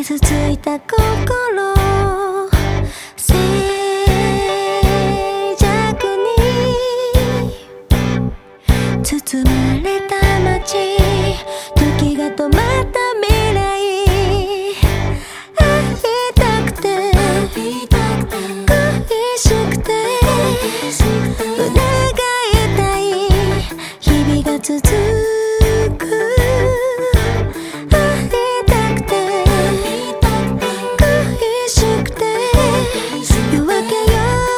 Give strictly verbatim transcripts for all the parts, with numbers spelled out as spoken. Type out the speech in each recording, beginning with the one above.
傷ついた心静寂に包まれた街、時が止まった未来、会いたくて恋しくて疑いたい日々が続く、会いたくて恋しくて夜明けよ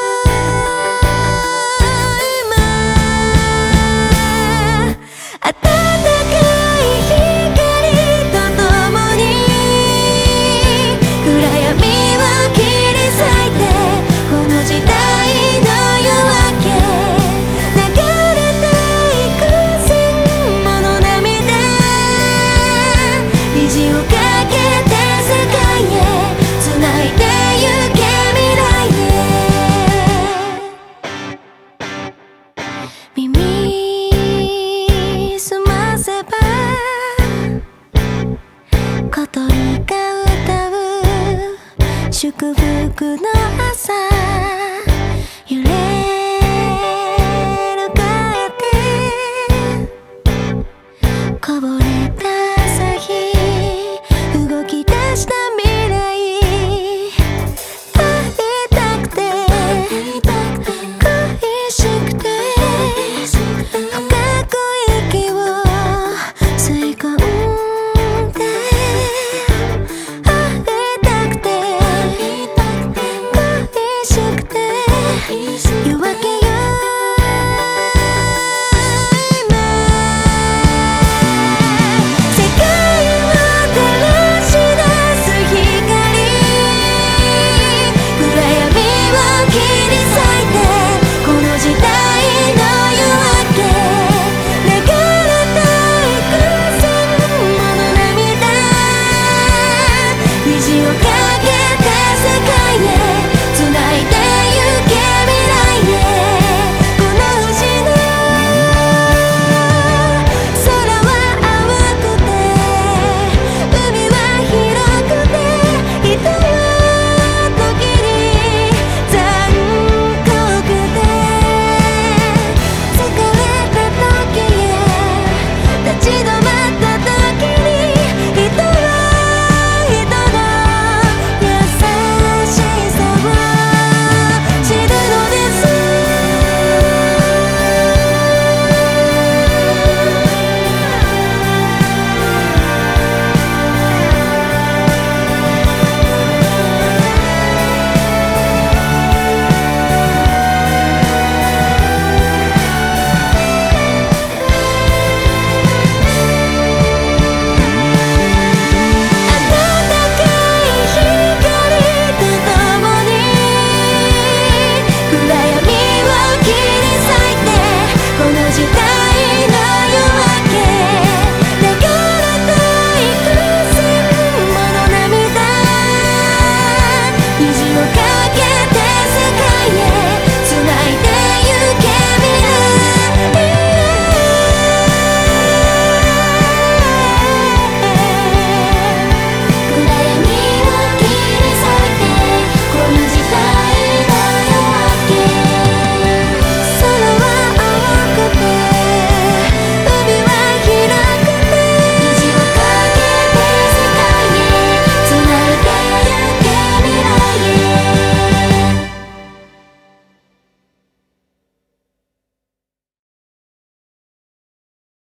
今暖かい光とともに暗闇を切り裂いてこの時代の夜明け流れていく千もの涙、虹をかけて世界へ繋いでゆけ未来へ。耳すませば小鳥が歌う祝福の朝、揺れるカーテンこぼれた